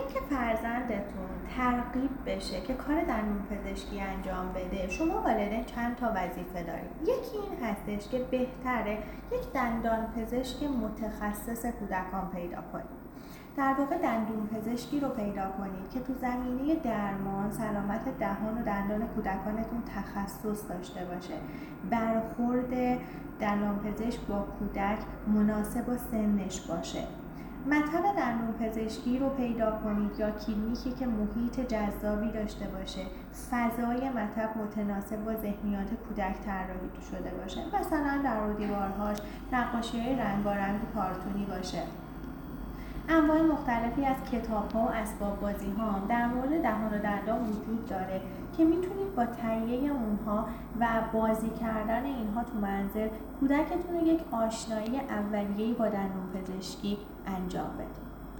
اینکه فرزندتون ترغیب بشه که کار دندون پزشکی انجام بده، شما والدین چند تا وظیفه دارید. یکی این هستش که بهتره یک دندان پزشک متخصص کودکان پیدا کنید. در واقع دندون پزشکی رو پیدا کنید که تو زمینه درمان سلامت دهان و دندان کودکانتون تخصص داشته باشه. برخورد دندان پزشک با کودک مناسب با سنش باشه. مطب دندون پزشکی رو پیدا کنید یا کلینیکی که محیط جذابی داشته باشه، فضای مطب متناسب با ذهنیات کودک طراحی شده باشه، مثلا در و دیوارهاش نقاشی‌های رنگارنگ و کارتونی باشه. انواع مختلفی از کتاب‌ها و اسباب بازی‌ها هم در مورد دهان و دندان وجود داره که میتونید با تهیه اونها و بازی کردن اینها تو منزل کودکتون رو یک آشنایی اولیه‌ای با دندون پزشکی انجام بدید.